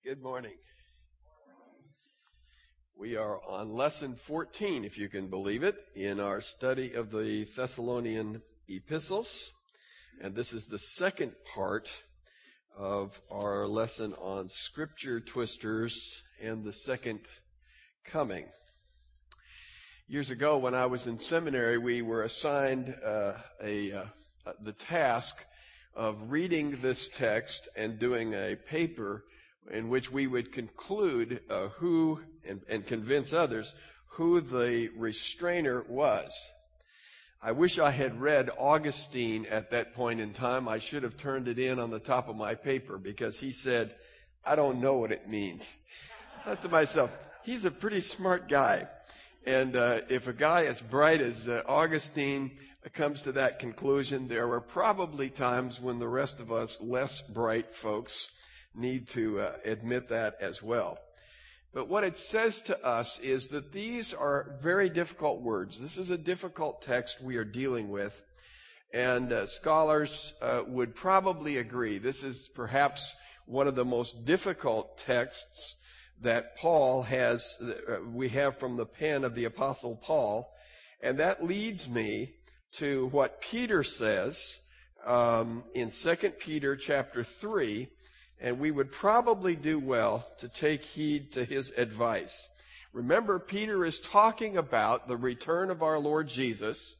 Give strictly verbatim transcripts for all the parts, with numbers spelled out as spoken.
Good morning. We are on lesson fourteen, if you can believe it, in our study of the Thessalonian epistles. And this is the second part of our lesson on scripture twisters and the second coming. Years ago, when I was in seminary, we were assigned uh, a uh, the task of reading this text and doing a paper in which we would conclude uh, who and, and convince others who the restrainer was. I wish I had read Augustine at that point in time. I should have turned it in on the top of my paper because he said, I don't know what it means. I thought to myself, he's a pretty smart guy. And uh, if a guy as bright as uh, Augustine comes to that conclusion, there were probably times when the rest of us less bright folks need to uh, admit that as well. But what it says to us is that these are very difficult words. This is a difficult text we are dealing with, and uh, scholars uh, would probably agree. This is perhaps one of the most difficult texts that Paul has, uh, we have from the pen of the Apostle Paul, and that leads me to what Peter says um, in Second Peter chapter three. And we would probably do well to take heed to his advice. Remember, Peter is talking about the return of our Lord Jesus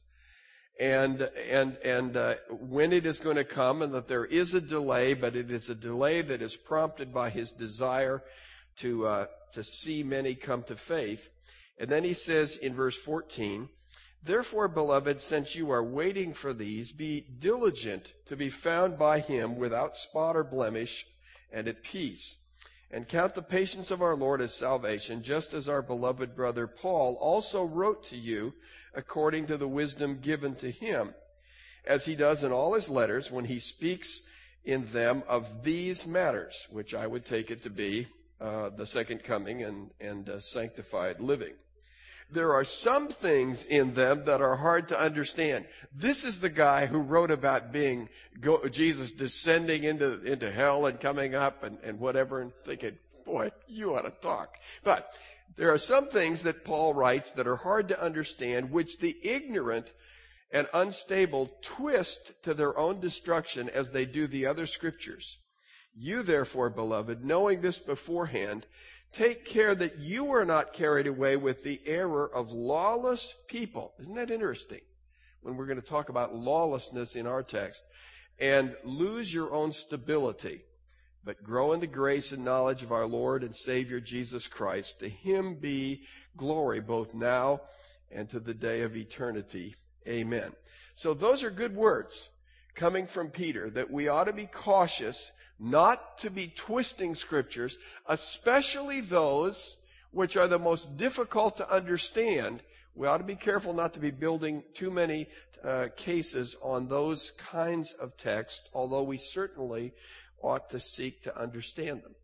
and and and uh, when it is going to come, and that there is a delay, but it is a delay that is prompted by his desire to uh, to see many come to faith. And then he says in verse fourteen, "Therefore, beloved, since you are waiting for these, be diligent to be found by him without spot or blemish, and at peace, and count the patience of our Lord as salvation, just as our beloved brother Paul also wrote to you according to the wisdom given to him, as he does in all his letters when he speaks in them of these matters," which I would take it to be uh, the second coming and, and uh, sanctified living. There are some things in them that are hard to understand. This is the guy who wrote about being go, Jesus descending into into hell and coming up and, and whatever, and thinking, boy, you ought to talk. But there are some things that Paul writes that are hard to understand, which the ignorant and unstable twist to their own destruction as they do the other scriptures. You, therefore, beloved, knowing this beforehand, take care that you are not carried away with the error of lawless people. Isn't that interesting? When we're going to talk about lawlessness in our text. And lose your own stability, but grow in the grace and knowledge of our Lord and Savior Jesus Christ. To him be glory both now and to the day of eternity. Amen. So those are good words coming from Peter, that we ought to be cautious not to be twisting scriptures, especially those which are the most difficult to understand. We ought to be careful not to be building too many uh, cases on those kinds of texts, although we certainly ought to seek to understand them.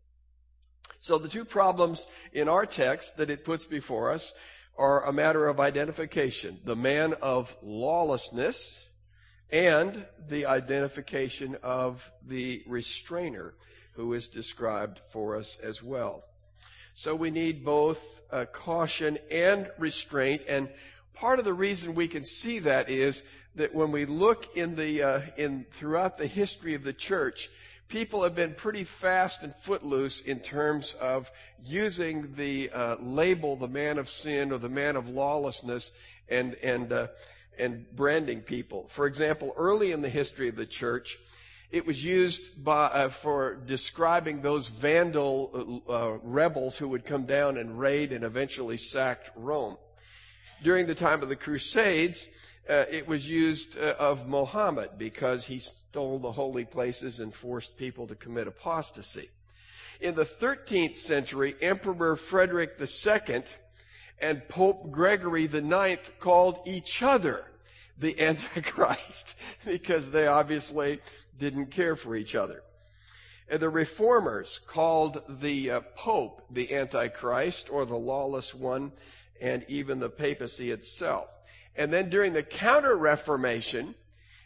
So the two problems in our text that it puts before us are a matter of identification: the man of lawlessness and the identification of the restrainer, who is described for us as well. So we need both uh, caution and restraint, and part of the reason we can see that is that when we look in the uh, in throughout the history of the church, people have been pretty fast and footloose in terms of using the uh, label the man of sin or the man of lawlessness and and uh, and branding people. For example, early in the history of the church, it was used by, uh, for describing those vandal uh, rebels who would come down and raid and eventually sacked Rome. During the time of the Crusades, uh, it was used uh, of Muhammad because he stole the holy places and forced people to commit apostasy. In the thirteenth century, Emperor Frederick the Second and Pope Gregory the Ninth called each other the Antichrist because they obviously didn't care for each other. And the Reformers called the uh, Pope the Antichrist, or the lawless one, and even the papacy itself. And then during the Counter-Reformation,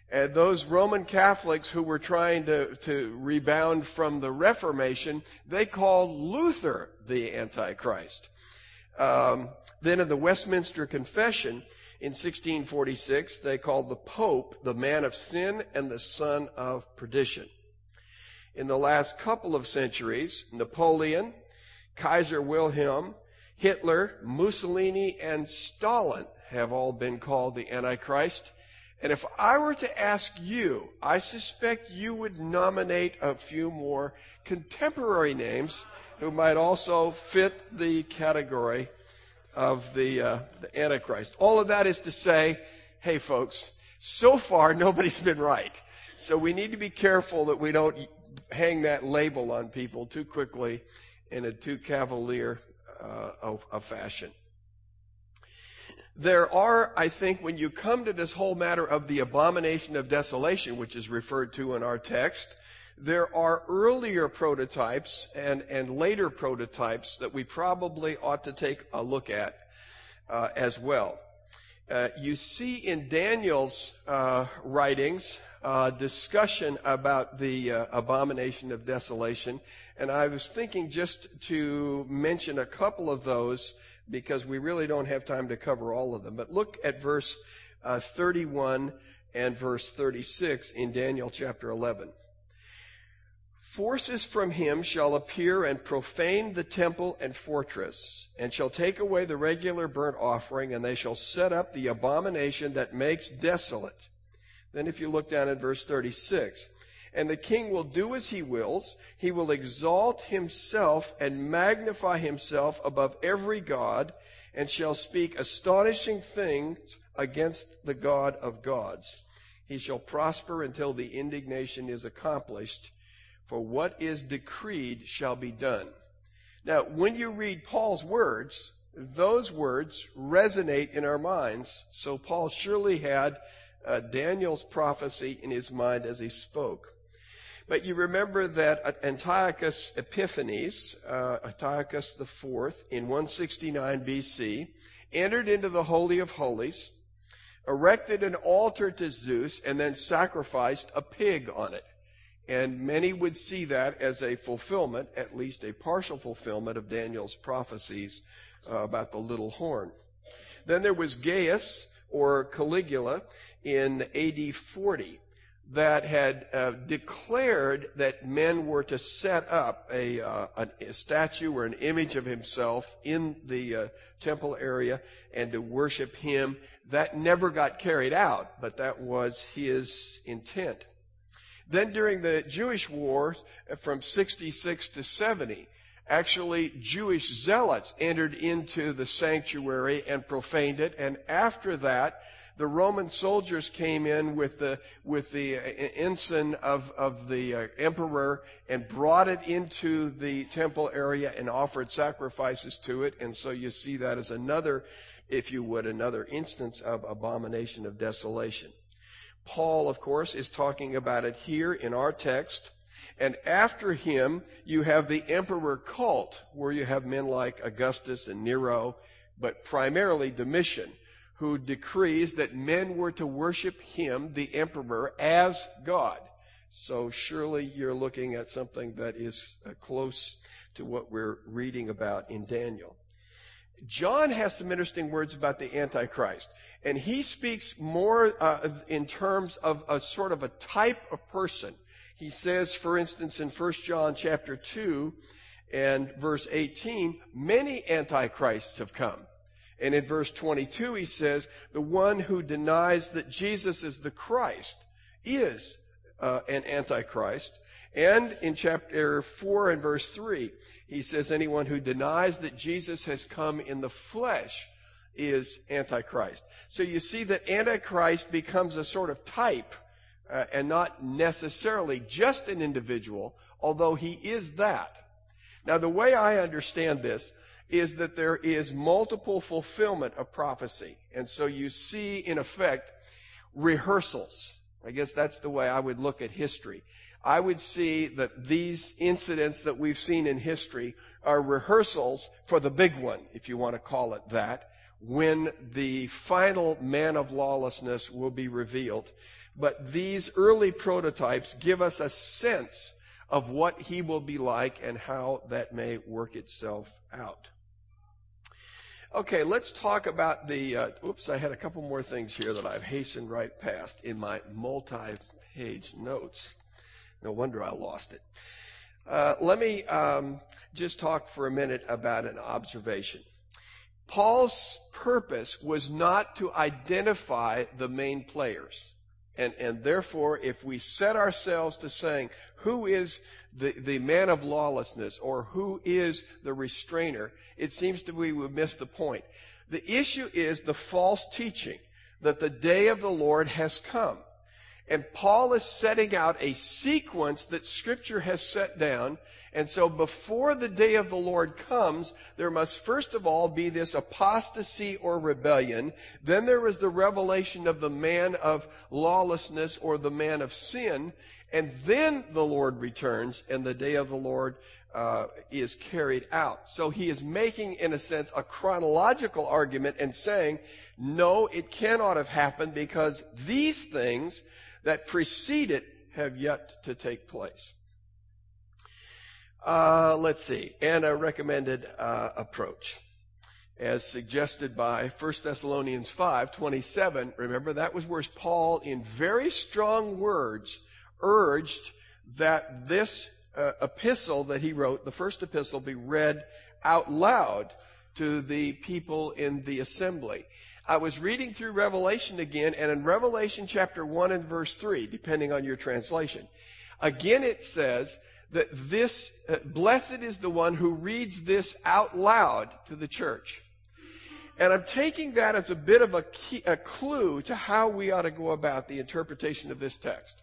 And those Roman Catholics who were trying to, to rebound from the Reformation, they called Luther the Antichrist. Um, then in the Westminster Confession in sixteen forty-six, they called the Pope the man of sin and the son of perdition. In the last couple of centuries, Napoleon, Kaiser Wilhelm, Hitler, Mussolini, and Stalin have all been called the Antichrist. And if I were to ask you, I suspect you would nominate a few more contemporary names who might also fit the category of the, uh, the Antichrist. All of that is to say, hey folks, so far nobody's been right. So we need to be careful that we don't hang that label on people too quickly in a too cavalier uh, of, of fashion. There are, I think, when you come to this whole matter of the abomination of desolation, which is referred to in our text, there are earlier prototypes and, and later prototypes that we probably ought to take a look at uh, as well. Uh, you see in Daniel's uh, writings uh, discussion about the uh, abomination of desolation, and I was thinking just to mention a couple of those because we really don't have time to cover all of them. But look at verse uh, thirty-one and verse thirty-six in Daniel chapter eleven. Forces from him shall appear and profane the temple and fortress, and shall take away the regular burnt offering, and they shall set up the abomination that makes desolate. Then if you look down at verse thirty-six, and the king will do as he wills. He will exalt himself and magnify himself above every god, and shall speak astonishing things against the God of gods. He shall prosper until the indignation is accomplished, for what is decreed shall be done. Now, when you read Paul's words, those words resonate in our minds. So Paul surely had uh, Daniel's prophecy in his mind as he spoke. But you remember that Antiochus Epiphanes, uh, Antiochus the Fourth, in one sixty-nine B C, entered into the Holy of Holies, erected an altar to Zeus, and then sacrificed a pig on it. And many would see that as a fulfillment, at least a partial fulfillment, of Daniel's prophecies uh, about the little horn. Then there was Gaius, or Caligula, in A D forty, that had uh, declared that men were to set up a, uh, a statue or an image of himself in the uh, temple area and to worship him. That never got carried out, but that was his intent. Then during the Jewish wars from sixty-six to seventy, actually Jewish zealots entered into the sanctuary and profaned it, and after that, the Roman soldiers came in with the with the ensign of of the uh, emperor and brought it into the temple area and offered sacrifices to it. And so you see that as another, if you would, another instance of abomination of desolation. Paul, of course, is talking about it here in our text. And after him, you have the emperor cult, where you have men like Augustus and Nero, but primarily Domitian, who decrees that men were to worship him, the emperor, as God. So surely you're looking at something that is uh, close to what we're reading about in Daniel. John has some interesting words about the Antichrist, and he speaks more uh, in terms of a sort of a type of person. He says, for instance, in First John chapter two and verse eighteen, many antichrists have come. And in verse twenty-two, he says, the one who denies that Jesus is the Christ is uh, an antichrist. And in chapter four and verse three, he says, anyone who denies that Jesus has come in the flesh is antichrist. So you see that antichrist becomes a sort of type uh, and not necessarily just an individual, although he is that. Now, the way I understand this is that there is multiple fulfillment of prophecy. And so you see, in effect, rehearsals. I guess that's the way I would look at history. I would see that these incidents that we've seen in history are rehearsals for the big one, if you want to call it that, when the final man of lawlessness will be revealed. but these early prototypes give us a sense of what he will be like and how that may work itself out. Okay, let's talk about the, uh, oops, I had a couple more things here that I've hastened right past in my multi-page notes. No wonder I lost it. Uh, let me um, just talk for a minute about an observation. Paul's purpose was not to identify the main players. And, and therefore, if we set ourselves to saying, who is the, the man of lawlessness or who is the restrainer, it seems to me we would miss the point. The issue is the false teaching that the day of the Lord has come. And Paul is setting out a sequence that Scripture has set down. And so before the day of the Lord comes, there must first of all be this apostasy or rebellion. Then there is the revelation of the man of lawlessness or the man of sin. And then the Lord returns and the day of the Lord uh, is carried out. So he is making, in a sense, a chronological argument and saying, no, it cannot have happened because these things that precede it have yet to take place. Uh, let's see. And a recommended uh, approach, as suggested by First Thessalonians five twenty-seven. Remember, that was where Paul, in very strong words, urged that this uh, epistle that he wrote, the first epistle, be read out loud to the people in the assembly. I was reading through Revelation again, and in Revelation chapter one and verse three, depending on your translation, again it says that this, uh, blessed is the one who reads this out loud to the church. And I'm taking that as a bit of a, key, a clue to how we ought to go about the interpretation of this text.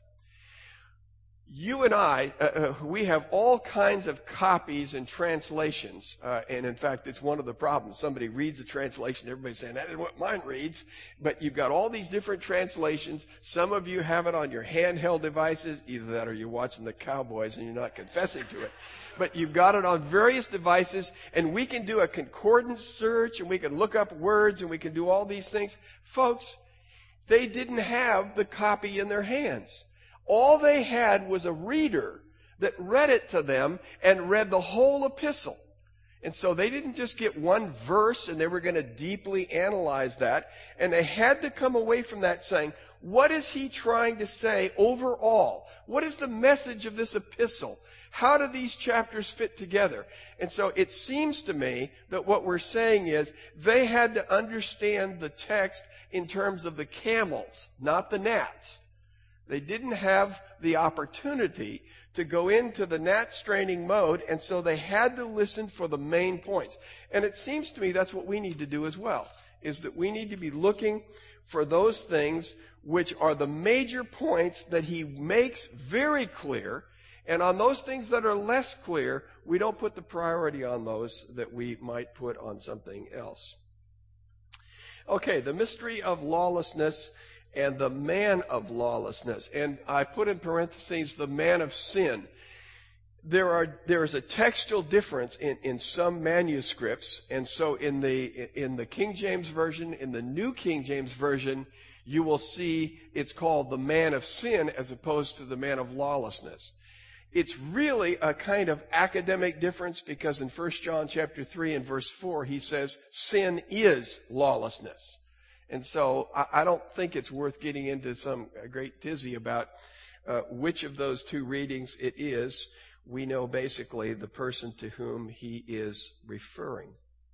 You and I, uh, uh, we have all kinds of copies and translations. Uh, and in fact, it's one of the problems. Somebody reads a translation, everybody's saying, that isn't what mine reads. But you've got all these different translations. Some of you have it on your handheld devices. Either that or you're watching the Cowboys and you're not confessing to it. But you've got it on various devices, and we can do a concordance search, and we can look up words, and we can do all these things. Folks, they didn't have the copy in their hands. All they had was a reader that read it to them and read the whole epistle. And so they didn't just get one verse and they were going to deeply analyze that. And they had to come away from that saying, what is he trying to say overall? What is the message of this epistle? How do these chapters fit together? And so it seems to me that what we're saying is they had to understand the text in terms of the camels, not the gnats. They didn't have the opportunity to go into the gnat straining mode, and so they had to listen for the main points. And it seems to me that's what we need to do as well, is that we need to be looking for those things which are the major points that he makes very clear, and on those things that are less clear, we don't put the priority on those that we might put on something else. Okay, the mystery of lawlessness and the man of lawlessness. And I put in parentheses the man of sin. There are there is a textual difference in, in some manuscripts, and so in the in the King James Version, in the New King James Version, you will see it's called the man of sin as opposed to the man of lawlessness. It's really a kind of academic difference because in First John chapter three and verse four, he says sin is lawlessness. And so I, I don't think it's worth getting into some great tizzy about uh, which of those two readings it is. We know basically the person to whom he is referring.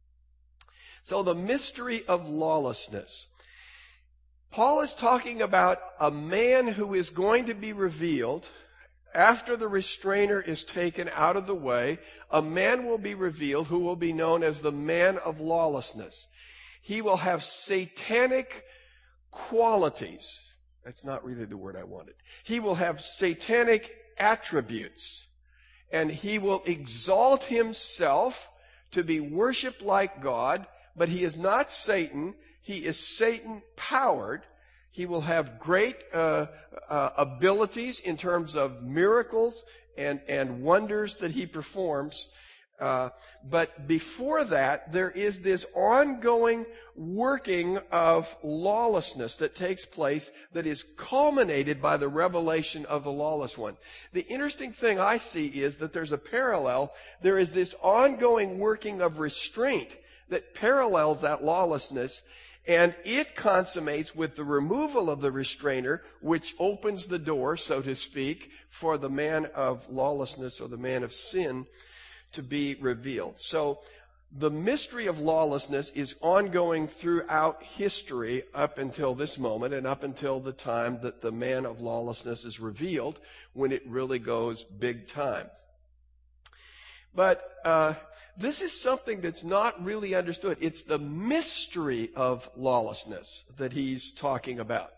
So the mystery of lawlessness. Paul is talking about a man who is going to be revealed after the restrainer is taken out of the way. A man will be revealed who will be known as the man of lawlessness. He will have satanic qualities. That's not really the word I wanted. He will have satanic attributes. And he will exalt himself to be worshipped like God. But he is not Satan. He is Satan-powered. He will have great uh, uh, abilities in terms of miracles and, and wonders that he performs. Uh, but before that, there is this ongoing working of lawlessness that takes place that is culminated by the revelation of the lawless one. The interesting thing I see is that there's a parallel. There is this ongoing working of restraint that parallels that lawlessness, and it consummates with the removal of the restrainer, which opens the door, so to speak, for the man of lawlessness or the man of sin to be revealed. So the mystery of lawlessness is ongoing throughout history up until this moment and up until the time that the man of lawlessness is revealed, when it really goes big time. But uh, this is something that's not really understood. It's the mystery of lawlessness that he's talking about.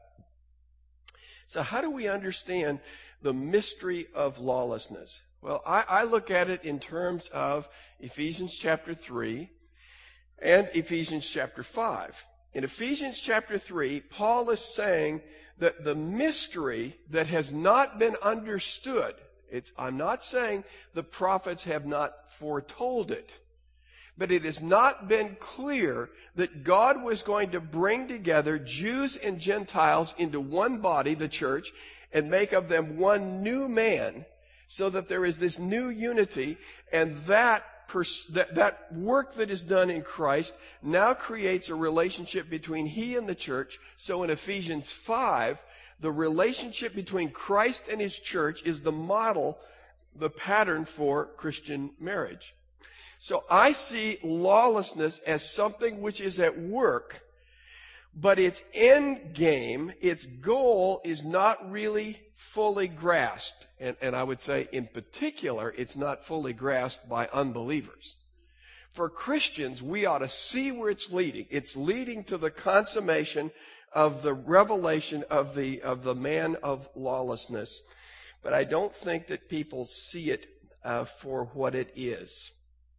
So how do we understand the mystery of lawlessness? Well, I, I look at it in terms of Ephesians chapter three and Ephesians chapter five. In Ephesians chapter three, Paul is saying that the mystery that has not been understood, it's, I'm not saying the prophets have not foretold it, but it has not been clear that God was going to bring together Jews and Gentiles into one body, the church, and make of them one new man, so that there is this new unity, and that, pers- that that work that is done in Christ now creates a relationship between he and the church. So in Ephesians five, the relationship between Christ and his church is the model, the pattern for Christian marriage. So I see lawlessness as something which is at work, but its end game, its goal, is not really fully grasped. And, and I would say, in particular, it's not fully grasped by unbelievers. For Christians, we ought to see where it's leading. It's leading to the consummation of the revelation of the, of the man of lawlessness. But I don't think that people see it uh, for what it is.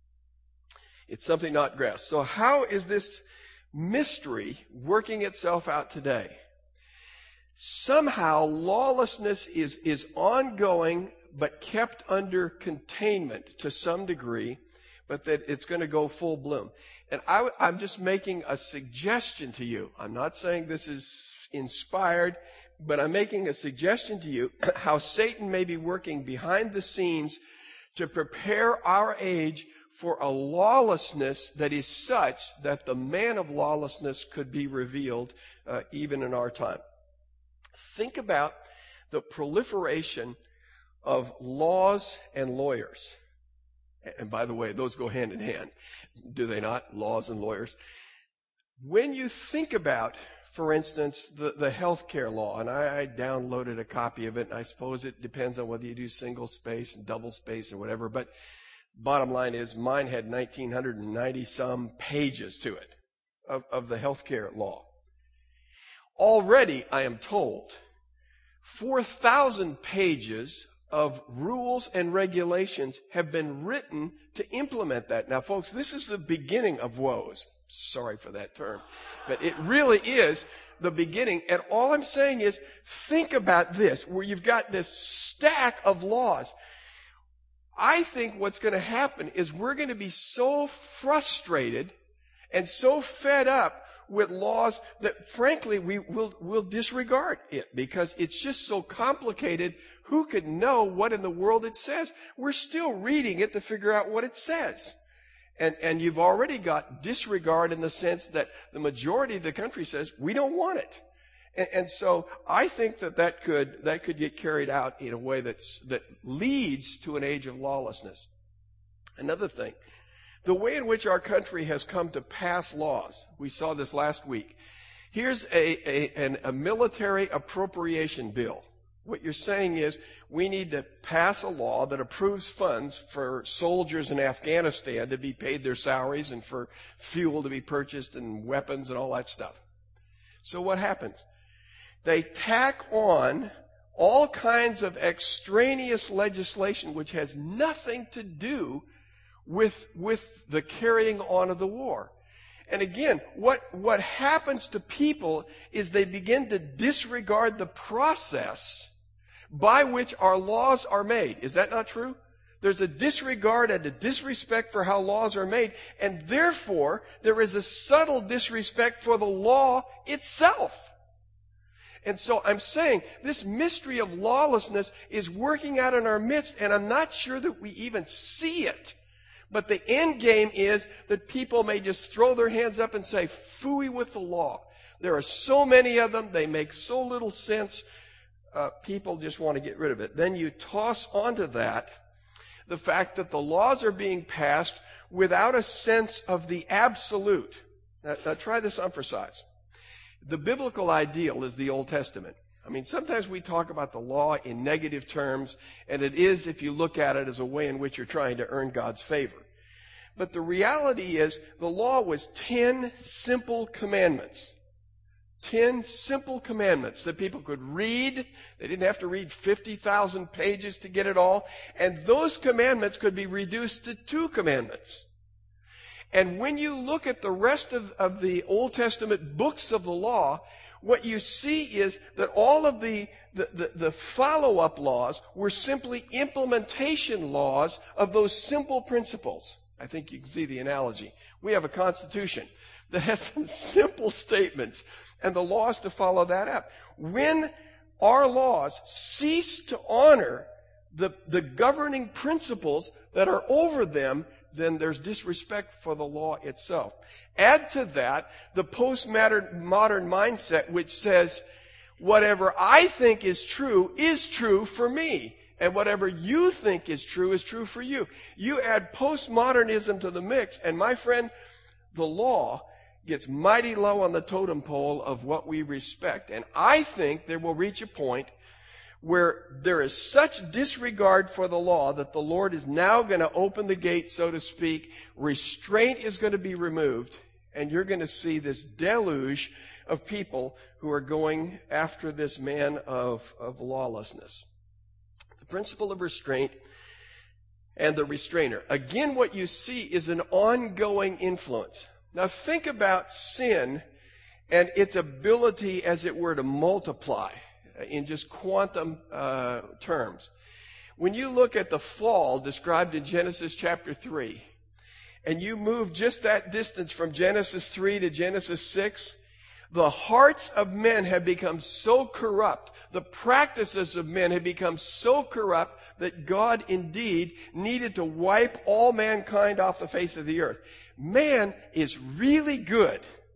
It's something not grasped. So how is this mystery working itself out today? Somehow lawlessness is, is ongoing, but kept under containment to some degree, but that it's going to go full bloom. And I, I'm just making a suggestion to you. I'm not saying this is inspired, but I'm making a suggestion to you how Satan may be working behind the scenes to prepare our age for a lawlessness that is such that the man of lawlessness could be revealed uh, even in our time. Think about the proliferation of laws and lawyers. And by the way, those go hand in hand, do they not? Laws and lawyers. When you think about, for instance, the, the healthcare law, and I, I downloaded a copy of it, and I suppose it depends on whether you do single space and double space or whatever, but bottom line is mine had one thousand nine hundred ninety some pages to it of, of the healthcare law. Already, I am told, four thousand pages of rules and regulations have been written to implement that. Now, folks, this is the beginning of woes. Sorry for that term. But it really is the beginning. And all I'm saying is, think about this, where you've got this stack of laws. I think what's going to happen is we're going to be so frustrated and so fed up with laws that, frankly, we will will disregard it because it's just so complicated. Who could know what in the world it says? We're still reading it to figure out what it says. And, and you've already got disregard in the sense that the majority of the country says, we don't want it. And, and so I think that that could, that could get carried out in a way that's, that leads to an age of lawlessness. Another thing, the way in which our country has come to pass laws, we saw this last week. Here's a, a, an, a military appropriation bill. What you're saying is we need to pass a law that approves funds for soldiers in Afghanistan to be paid their salaries and for fuel to be purchased and weapons and all that stuff. So what happens? They tack on all kinds of extraneous legislation which has nothing to do with, with the carrying on of the war. And again, what, what happens to people is they begin to disregard the process by which our laws are made. Is that not true? There's a disregard and a disrespect for how laws are made, and therefore there is a subtle disrespect for the law itself. And so I'm saying this mystery of lawlessness is working out in our midst, and I'm not sure that we even see it. But the end game is that people may just throw their hands up and say, phooey with the law. There are so many of them, they make so little sense, uh, people just want to get rid of it. Then you toss onto that the fact that the laws are being passed without a sense of the absolute. Now, now try this on for size. The biblical ideal is the Old Testament. I mean, sometimes we talk about the law in negative terms, and it is, if you look at it, as a way in which you're trying to earn God's favor. But the reality is, the law was ten simple commandments. Ten simple commandments that people could read. They didn't have to read fifty thousand pages to get it all. And those commandments could be reduced to two commandments. And when you look at the rest of, of the Old Testament books of the law, what you see is that all of the, the, the, the follow-up laws were simply implementation laws of those simple principles. I think you can see the analogy. We have a constitution that has some simple statements, and the laws to follow that up. When our laws cease to honor the, the governing principles that are over them, then there's disrespect for the law itself. Add to that the postmodern modern mindset which says, whatever I think is true is true for me. And whatever you think is true is true for you. You add postmodernism to the mix, and my friend, the law gets mighty low on the totem pole of what we respect. And I think there will reach a point where there is such disregard for the law that the Lord is now going to open the gate, so to speak. Restraint is going to be removed, and you're going to see this deluge of people who are going after this man of, of lawlessness. The principle of restraint and the restrainer. Again, what you see is an ongoing influence. Now think about sin and its ability, as it were, to multiply in just quantum uh, terms. When you look at the fall described in Genesis chapter three, and you move just that distance from Genesis three to Genesis six, the hearts of men have become so corrupt, the practices of men have become so corrupt that God indeed needed to wipe all mankind off the face of the earth. Man is really good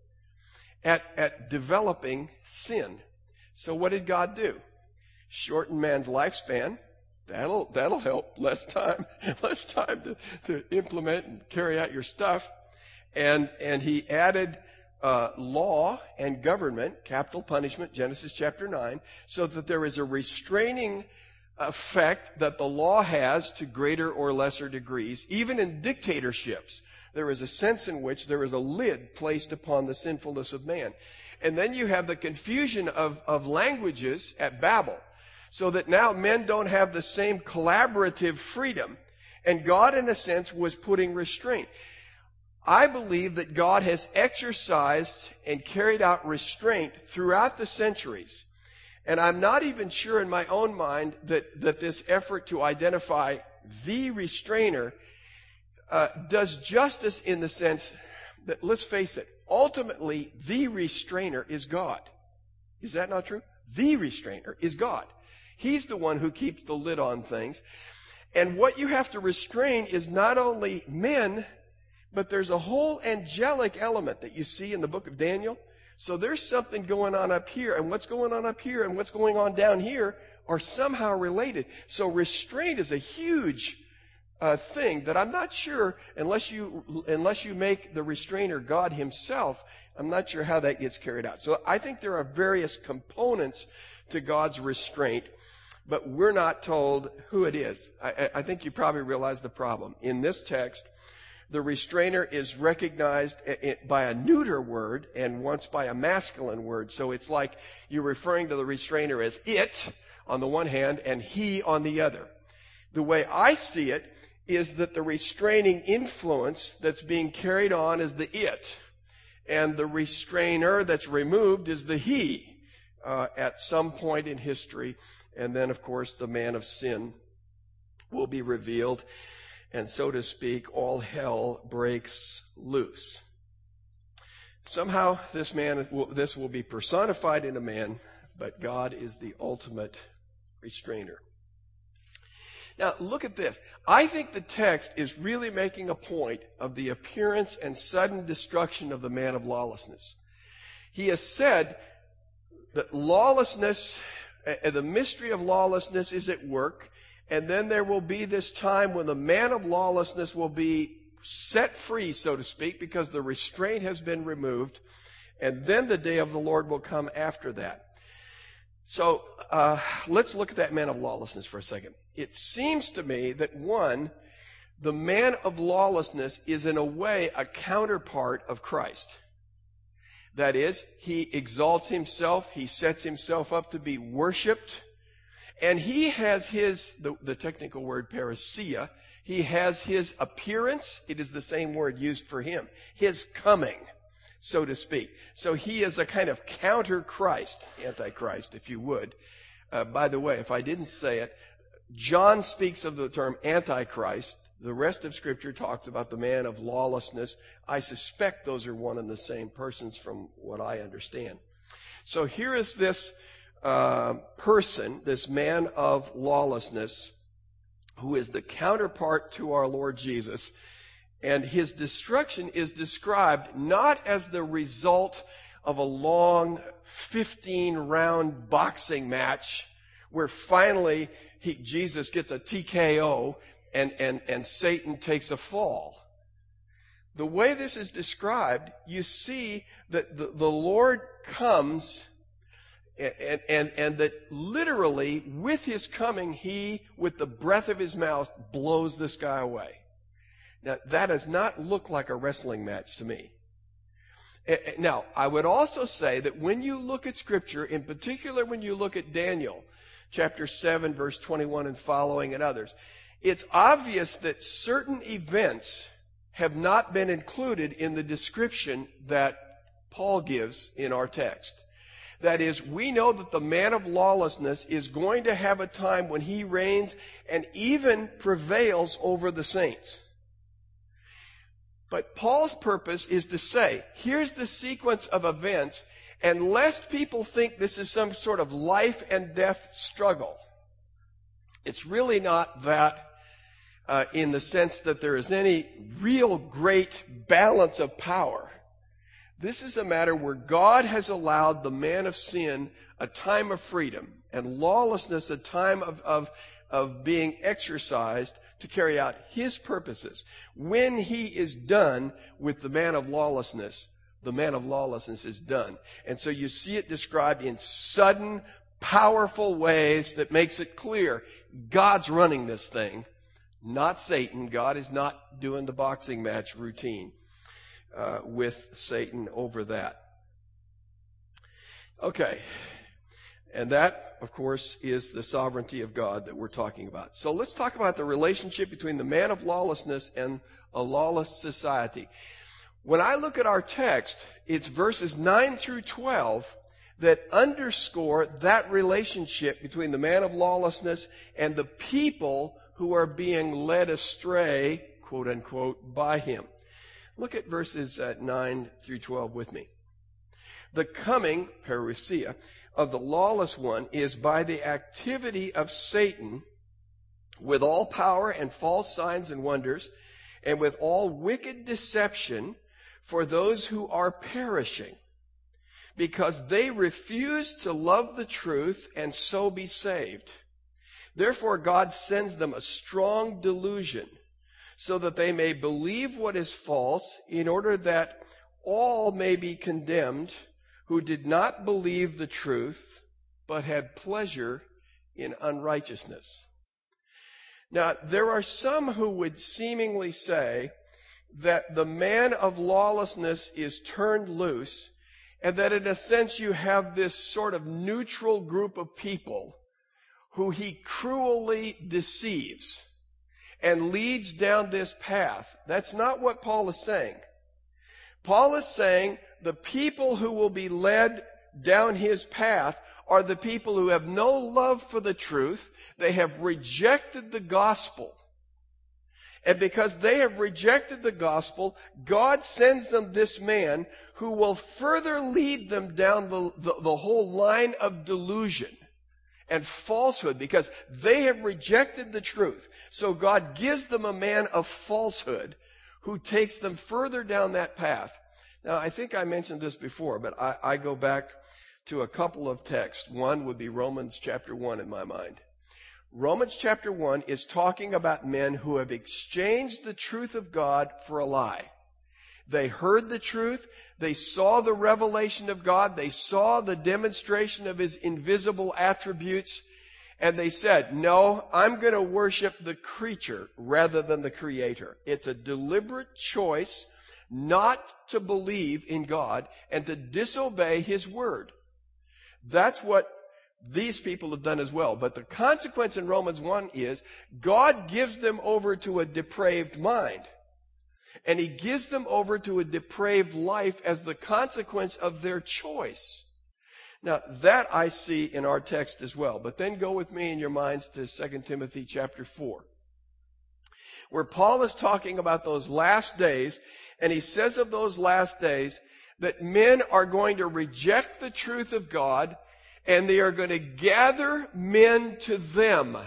at, at developing sin. So what did God do? Shorten man's lifespan. That'll, that'll help. Less time, less time to, to implement and carry out your stuff. And, and he added uh, law and government, capital punishment, Genesis chapter nine, so that there is a restraining effect that the law has to greater or lesser degrees. Even in dictatorships, there is a sense in which there is a lid placed upon the sinfulness of man. And then you have the confusion of, of languages at Babel, so that now men don't have the same collaborative freedom. And God, in a sense, was putting restraint. I believe that God has exercised and carried out restraint throughout the centuries. And I'm not even sure in my own mind that, that this effort to identify the restrainer uh, does justice in the sense that, let's face it, ultimately the restrainer is God. Is that not true? The restrainer is God. He's the one who keeps the lid on things. And what you have to restrain is not only men, but there's a whole angelic element that you see in the book of Daniel. So there's something going on up here, and what's going on up here and what's going on down here are somehow related. So restraint is a huge uh, thing that I'm not sure, unless you unless you make the restrainer God himself, I'm not sure how that gets carried out. So I think there are various components to God's restraint, but we're not told who it is. I, I think you probably realize the problem. In this text, the restrainer is recognized by a neuter word and once by a masculine word. So it's like you're referring to the restrainer as it on the one hand and he on the other. The way I see it is that the restraining influence that's being carried on is the it, and the restrainer that's removed is the he uh, at some point in history. And then, of course, the man of sin will be revealed, and so to speak, all hell breaks loose. Somehow this man, this will be personified in a man, but God is the ultimate restrainer. Now, look at this. I think the text is really making a point of the appearance and sudden destruction of the man of lawlessness. He has said that lawlessness, uh, the mystery of lawlessness is at work, and then there will be this time when the man of lawlessness will be set free, so to speak, because the restraint has been removed, and then the day of the Lord will come after that. So uh, let's look at that man of lawlessness for a second. It seems to me that, one, the man of lawlessness is in a way a counterpart of Christ. That is, he exalts himself, he sets himself up to be worshipped, and he has his, the, the technical word parousia, he has his appearance, it is the same word used for him, his coming, so to speak. So he is a kind of counter-Christ, antichrist, if you would. Uh, by the way, if I didn't say it, John speaks of the term antichrist. The rest of Scripture talks about the man of lawlessness. I suspect those are one and the same persons from what I understand. So here is this uh, person, this man of lawlessness, who is the counterpart to our Lord Jesus. And his destruction is described not as the result of a long fifteen-round boxing match where finally he, Jesus gets a T K O and, and, and Satan takes a fall. The way this is described, you see that the, the Lord comes and, and, and that literally with his coming, he, with the breath of his mouth, blows this guy away. Now, that does not look like a wrestling match to me. Now, I would also say that when you look at Scripture, in particular when you look at Daniel, chapter seven, verse twenty-one and following and others, it's obvious that certain events have not been included in the description that Paul gives in our text. That is, we know that the man of lawlessness is going to have a time when he reigns and even prevails over the saints. But Paul's purpose is to say, here's the sequence of events, and lest people think this is some sort of life and death struggle, it's really not that uh, in the sense that there is any real great balance of power. This is a matter where God has allowed the man of sin a time of freedom and lawlessness a time of, of, of being exercised to carry out his purposes. When he is done with the man of lawlessness, the man of lawlessness is done. And so you see it described in sudden, powerful ways that makes it clear God's running this thing, not Satan. God is not doing the boxing match routine uh, with Satan over that. Okay. And that, of course, is the sovereignty of God that we're talking about. So let's talk about the relationship between the man of lawlessness and a lawless society. When I look at our text, it's verses nine through twelve that underscore that relationship between the man of lawlessness and the people who are being led astray, quote unquote, by him. Look at verses uh, nine through twelve with me. The coming, parousia, of the lawless one is by the activity of Satan with all power and false signs and wonders and with all wicked deception for those who are perishing because they refuse to love the truth and so be saved. Therefore God sends them a strong delusion so that they may believe what is false in order that all may be condemned who did not believe the truth, but had pleasure in unrighteousness. Now, there are some who would seemingly say that the man of lawlessness is turned loose, and that in a sense you have this sort of neutral group of people who he cruelly deceives and leads down this path. That's not what Paul is saying. Paul is saying the people who will be led down his path are the people who have no love for the truth. They have rejected the gospel. And because they have rejected the gospel, God sends them this man who will further lead them down the, the, the whole line of delusion and falsehood, because they have rejected the truth. So God gives them a man of falsehood who takes them further down that path. Now, I think I mentioned this before, but I, I go back to a couple of texts. One would be Romans chapter one in my mind. Romans chapter one is talking about men who have exchanged the truth of God for a lie. They heard the truth. They saw the revelation of God. They saw the demonstration of his invisible attributes. And they said, no, I'm going to worship the creature rather than the creator. It's a deliberate choice not to believe in God and to disobey his word. That's what these people have done as well. But the consequence in Romans one is God gives them over to a depraved mind. And he gives them over to a depraved life as the consequence of their choice. Now, that I see in our text as well. But then go with me in your minds to Second Timothy chapter four, where Paul is talking about those last days. And he says of those last days that men are going to reject the truth of God, and they are going to gather men to them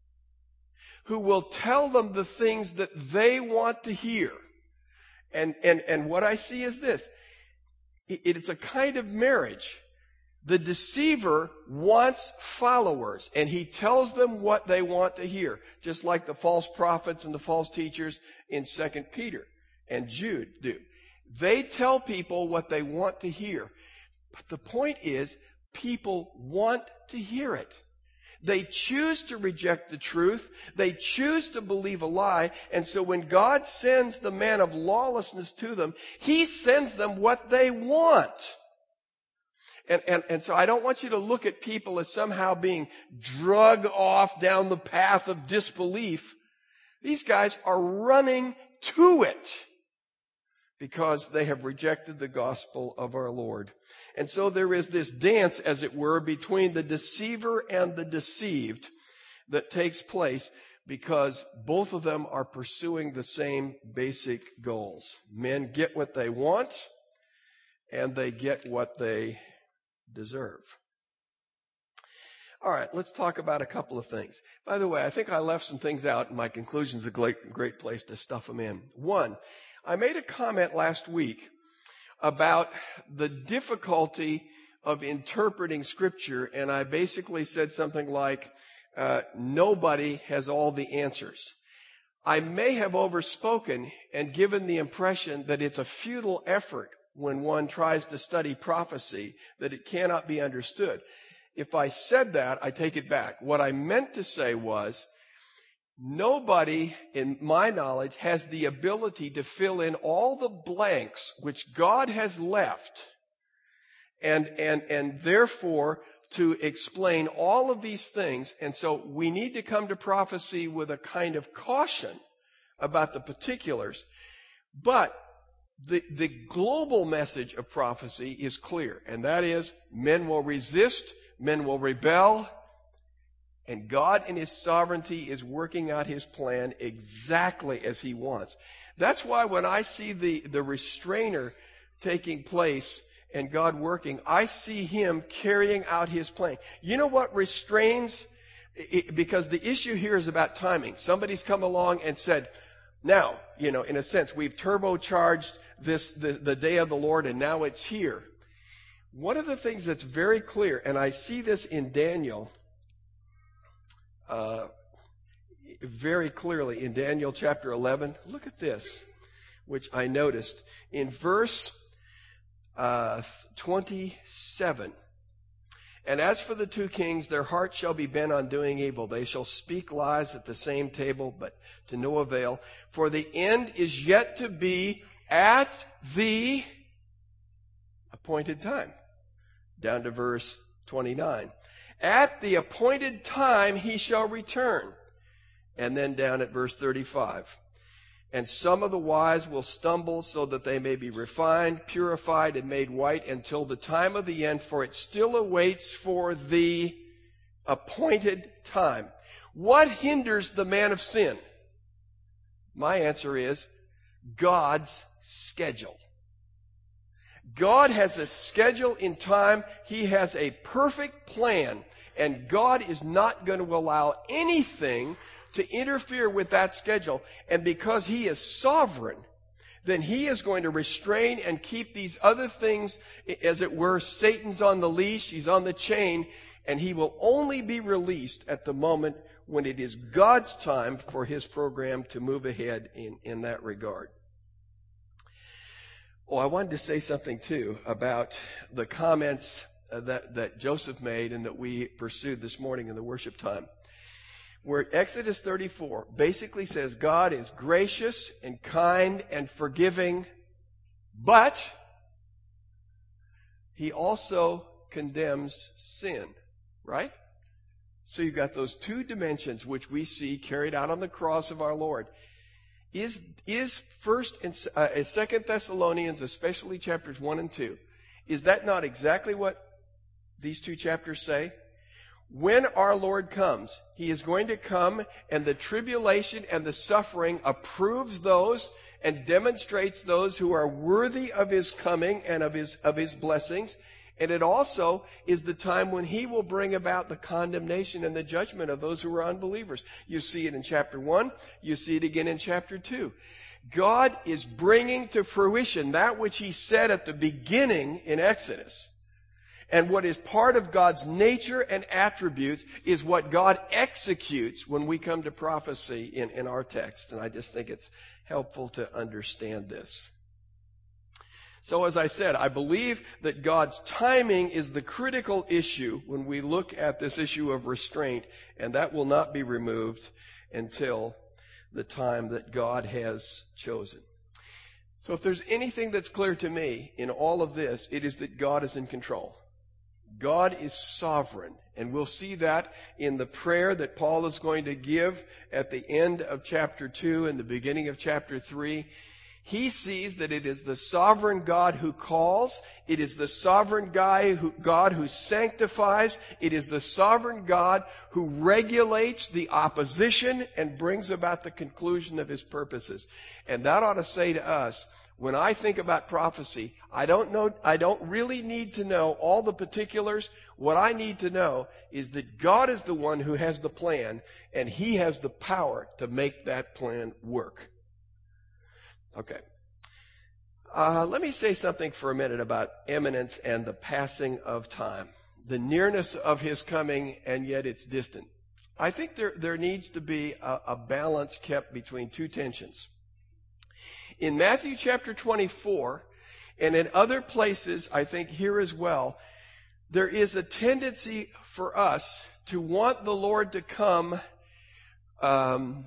who will tell them the things that they want to hear. And, and, and what I see is this. It, it's a kind of marriage. The deceiver wants followers, and he tells them what they want to hear, just like the false prophets and the false teachers in Second Peter and Jude do. They tell people what they want to hear. But the point is, people want to hear it. They choose to reject the truth. They choose to believe a lie. And so when God sends the man of lawlessness to them, he sends them what they want. And, and, and so I don't want you to look at people as somehow being drug off down the path of disbelief. These guys are running to it because they have rejected the gospel of our Lord. And so there is this dance, as it were, between the deceiver and the deceived that takes place because both of them are pursuing the same basic goals. Men get what they want, and they get what they deserve. All right, let's talk about a couple of things. By the way, I think I left some things out, and my conclusion is a great, great place to stuff them in. One, I made a comment last week about the difficulty of interpreting Scripture, and I basically said something like, uh, nobody has all the answers. I may have overspoken and given the impression that it's a futile effort when one tries to study prophecy, that it cannot be understood. If I said that, I take it back. What I meant to say was, nobody, in my knowledge, has the ability to fill in all the blanks which God has left, and, and, and therefore to explain all of these things. And so we need to come to prophecy with a kind of caution about the particulars. But the, the global message of prophecy is clear, and that is men will resist, men will rebel, and God in his sovereignty is working out his plan exactly as he wants. That's why when I see the, the restrainer taking place and God working, I see him carrying out his plan. You know what restrains? It, because the issue here is about timing. Somebody's come along and said, now, you know, in a sense, we've turbocharged this, the, the day of the Lord, and now it's here. One of the things that's very clear, and I see this in Daniel, Uh, very clearly in Daniel chapter eleven. Look at this, which I noticed. In verse uh, twenty-seven, and as for the two kings, their hearts shall be bent on doing evil. They shall speak lies at the same table, but to no avail. For the end is yet to be at the appointed time. Down to verse twenty-nine. At the appointed time he shall return. And then down at verse thirty-five. And some of the wise will stumble so that they may be refined, purified, and made white until the time of the end, for it still awaits for the appointed time. What hinders the man of sin? My answer is God's schedule. God has a schedule in time. He has a perfect plan, and God is not going to allow anything to interfere with that schedule. And because He is sovereign, then He is going to restrain and keep these other things, as it were. Satan's on the leash, he's on the chain, and he will only be released at the moment when it is God's time for His program to move ahead in, in that regard. Oh, I wanted to say something too about the comments that, that Joseph made and that we pursued this morning in the worship time. Where Exodus thirty-four basically says God is gracious and kind and forgiving, but He also condemns sin, right? So you've got those two dimensions which we see carried out on the cross of our Lord. Is is First and uh, Second Thessalonians, especially chapters one and two, is that not exactly what these two chapters say? When our Lord comes, He is going to come, and the tribulation and the suffering approves those and demonstrates those who are worthy of His coming and of His, of His blessings. And it also is the time when He will bring about the condemnation and the judgment of those who are unbelievers. You see it in chapter one. You see it again in chapter two. God is bringing to fruition that which He said at the beginning in Exodus. And what is part of God's nature and attributes is what God executes when we come to prophecy in, in our text. And I just think it's helpful to understand this. So as I said, I believe that God's timing is the critical issue when we look at this issue of restraint, and that will not be removed until the time that God has chosen. So if there's anything that's clear to me in all of this, it is that God is in control. God is sovereign, and we'll see that in the prayer that Paul is going to give at the end of chapter two and the beginning of chapter three. He sees that it is the sovereign God who calls. It is the sovereign guy who, God who sanctifies. It is the sovereign God who regulates the opposition and brings about the conclusion of His purposes. And that ought to say to us, when I think about prophecy, I don't know, I don't really need to know all the particulars. What I need to know is that God is the one who has the plan, and He has the power to make that plan work. Okay. Uh, let me say something for a minute about imminence and the passing of time. The nearness of His coming, and yet it's distant. I think there, there needs to be a, a balance kept between two tensions. In Matthew chapter twenty-four, and in other places, I think here as well, there is a tendency for us to want the Lord to come um,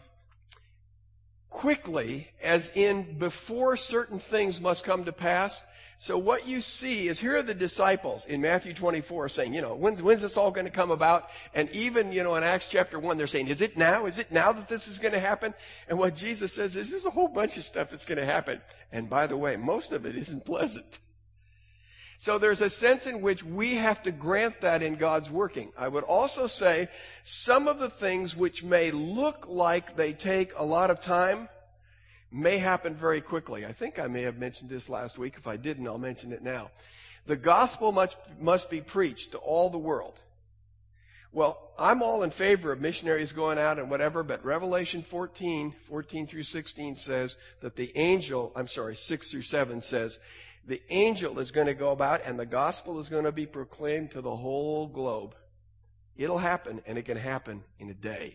quickly, as in before certain things must come to pass. So what you see is, here are the disciples in Matthew twenty-four saying, you know, when's, when's this all going to come about? And even, you know, in Acts chapter one, they're saying, is it now? Is it now that this is going to happen? And what Jesus says is, there's a whole bunch of stuff that's going to happen. And by the way, most of it isn't pleasant. So there's a sense in which we have to grant that in God's working. I would also say some of the things which may look like they take a lot of time may happen very quickly. I think I may have mentioned this last week. If I didn't, I'll mention it now. The gospel must, must be preached to all the world. Well, I'm all in favor of missionaries going out and whatever, but Revelation fourteen, fourteen through sixteen says that the angel, I'm sorry, six through seven says, the angel is going to go about and the gospel is going to be proclaimed to the whole globe. It'll happen, and it can happen in a day.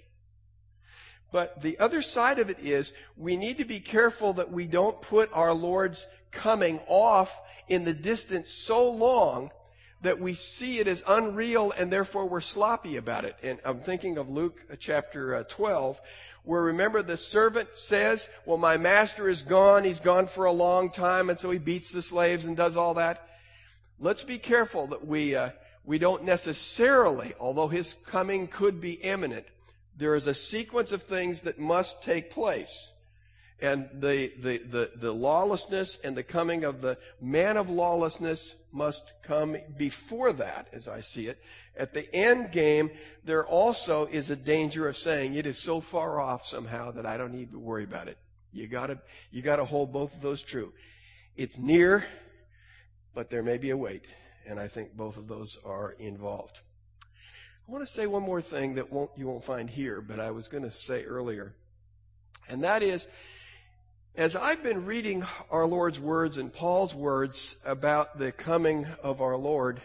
But the other side of it is, we need to be careful that we don't put our Lord's coming off in the distance so long that we see it as unreal and therefore we're sloppy about it. And I'm thinking of Luke chapter twelve, where, remember, the servant says, well, my master is gone. He's gone for a long time, and so he beats the slaves and does all that. Let's be careful that we uh, we don't necessarily, although His coming could be imminent, there is a sequence of things that must take place. And the, the, the, the lawlessness and the coming of the man of lawlessness must come before that, as I see it. At the end game, there also is a danger of saying it is so far off somehow that I don't need to worry about it. You gotta, you gotta hold both of those true. It's near, but there may be a wait. And I think both of those are involved. I want to say one more thing that won't, you won't find here, but I was going to say earlier. And that is, as I've been reading our Lord's words and Paul's words about the coming of our Lord,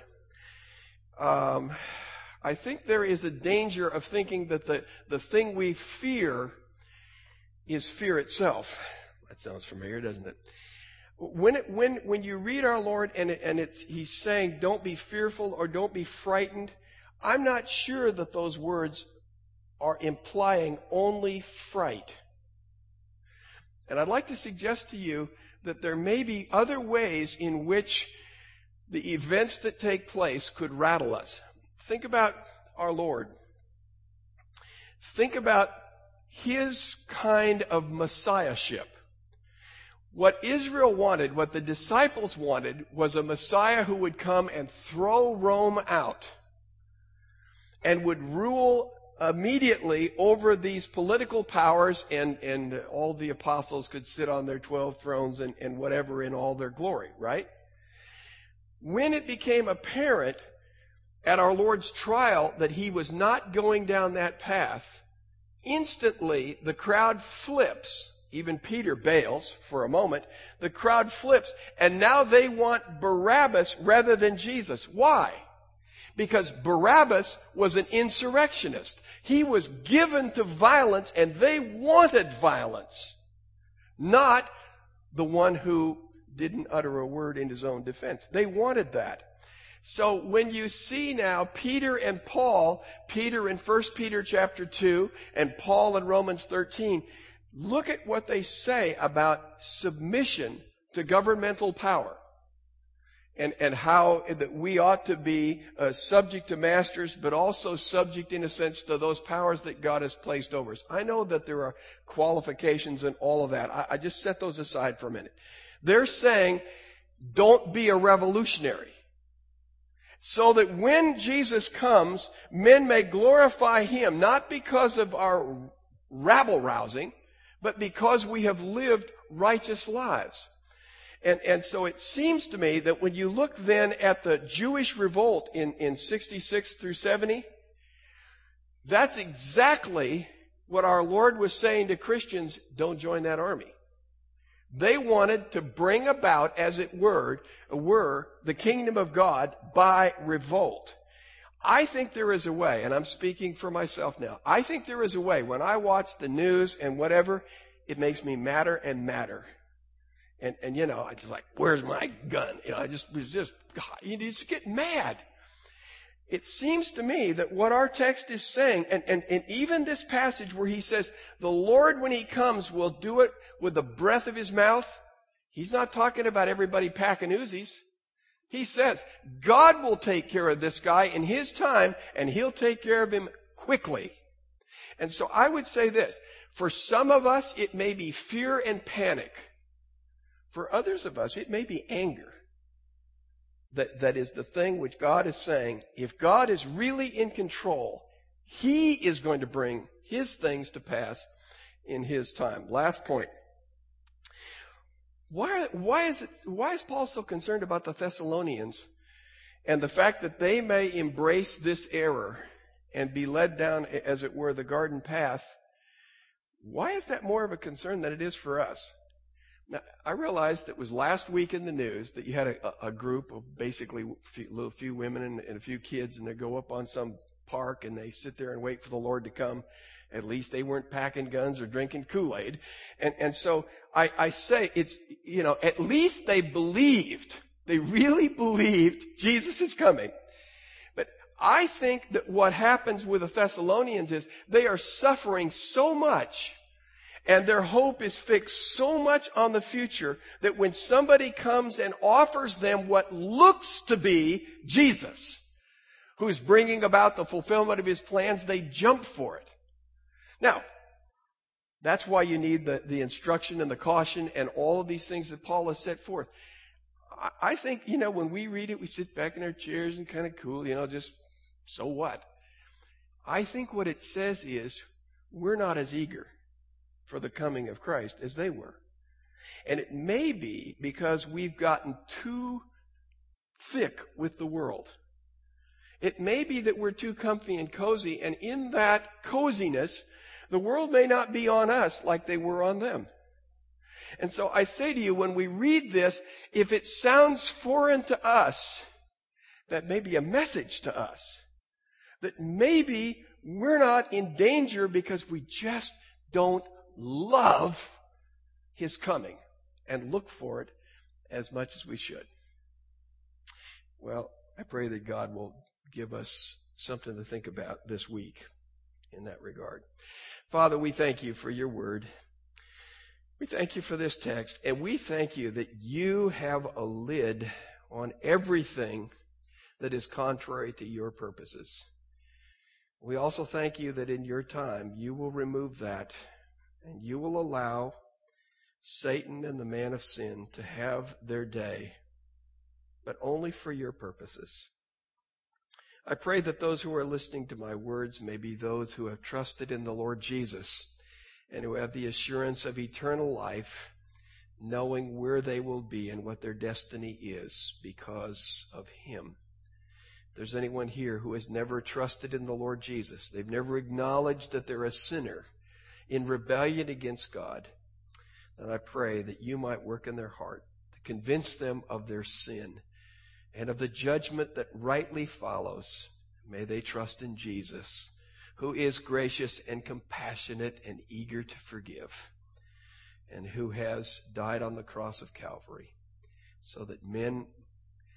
um, I think there is a danger of thinking that the, the thing we fear is fear itself. That sounds familiar, doesn't it? When it, when when you read our Lord and it, and it's He's saying, "Don't be fearful" or "Don't be frightened," I'm not sure that those words are implying only fright. And I'd like to suggest to you that there may be other ways in which the events that take place could rattle us. Think about our Lord. Think about His kind of messiahship. What Israel wanted, what the disciples wanted, was a Messiah who would come and throw Rome out and would rule immediately over these political powers, and, and all the apostles could sit on their twelve thrones and, and whatever in all their glory, right? When it became apparent at our Lord's trial that He was not going down that path, instantly the crowd flips. Even Peter bails for a moment. The crowd flips, and now they want Barabbas rather than Jesus. Why? Because Barabbas was an insurrectionist. He was given to violence, and they wanted violence, not the one who didn't utter a word in his own defense. They wanted that. So when you see now Peter and Paul, Peter in First Peter chapter two and Paul in Romans thirteen, look at what they say about submission to governmental power. And, and how that we ought to be uh, subject to masters, but also subject, in a sense, to those powers that God has placed over us. I know that there are qualifications and all of that. I, I just set those aside for a minute. They're saying, don't be a revolutionary. So that when Jesus comes, men may glorify Him, not because of our rabble-rousing, but because we have lived righteous lives. And, and so it seems to me that when you look then at the Jewish revolt in, in sixty-six through seventy, that's exactly what our Lord was saying to Christians: don't join that army. They wanted to bring about, as it were, were the kingdom of God by revolt. I think there is a way, and I'm speaking for myself now. I think there is a way. When I watch the news and whatever, it makes me madder and madder. And, and, you know, I just like, where's my gun? You know, I just was just, God, you just get mad. It seems to me that what our text is saying, and, and, and even this passage where He says, the Lord, when He comes, will do it with the breath of His mouth. He's not talking about everybody packing Uzis. He says, God will take care of this guy in His time, and He'll take care of him quickly. And so I would say this, for some of us, it may be fear and panic. For others of us, it may be anger. That, that is the thing which God is saying, if God is really in control, He is going to bring His things to pass in His time. Last point. Why, why is it, why is Paul so concerned about the Thessalonians and the fact that they may embrace this error and be led down, as it were, the garden path? Why is that more of a concern than it is for us? Now, I realized that it was last week in the news that you had a, a group of basically a few, little few women and, and a few kids, and they go up on some park and they sit there and wait for the Lord to come. At least they weren't packing guns or drinking Kool-Aid. And, and so I, I say it's, you know, at least they believed, they really believed Jesus is coming. But I think that what happens with the Thessalonians is they are suffering so much, and their hope is fixed so much on the future, that when somebody comes and offers them what looks to be Jesus, who's bringing about the fulfillment of His plans, they jump for it. Now, That's why you need the, the instruction and the caution and all of these things that Paul has set forth. I, I think, you know, when we read it, we sit back in our chairs and kind of cool, you know, just, so what? I think what it says is we're not as eager for the coming of Christ as they were. And it may be because we've gotten too thick with the world. It may be that we're too comfy and cozy, and in that coziness, the world may not be on us like they were on them. And so I say to you, when we read this, if it sounds foreign to us, that may be a message to us. That maybe we're not in danger because we just don't love His coming and look for it as much as we should. Well, I pray that God will give us something to think about this week in that regard. Father, we thank you for your word. We thank you for this text, and we thank you that you have a lid on everything that is contrary to your purposes. We also thank you that in your time you will remove that, and you will allow Satan and the man of sin to have their day, but only for your purposes. I pray that those who are listening to my words may be those who have trusted in the Lord Jesus and who have the assurance of eternal life, knowing where they will be and what their destiny is because of Him. If there's anyone here who has never trusted in the Lord Jesus, they've never acknowledged that they're a sinner in rebellion against God, then I pray that you might work in their heart to convince them of their sin and of the judgment that rightly follows. May they trust in Jesus, who is gracious and compassionate and eager to forgive, and who has died on the cross of Calvary so that men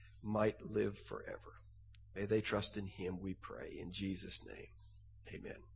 might live forever. May they trust in Him, we pray. In Jesus' name, amen.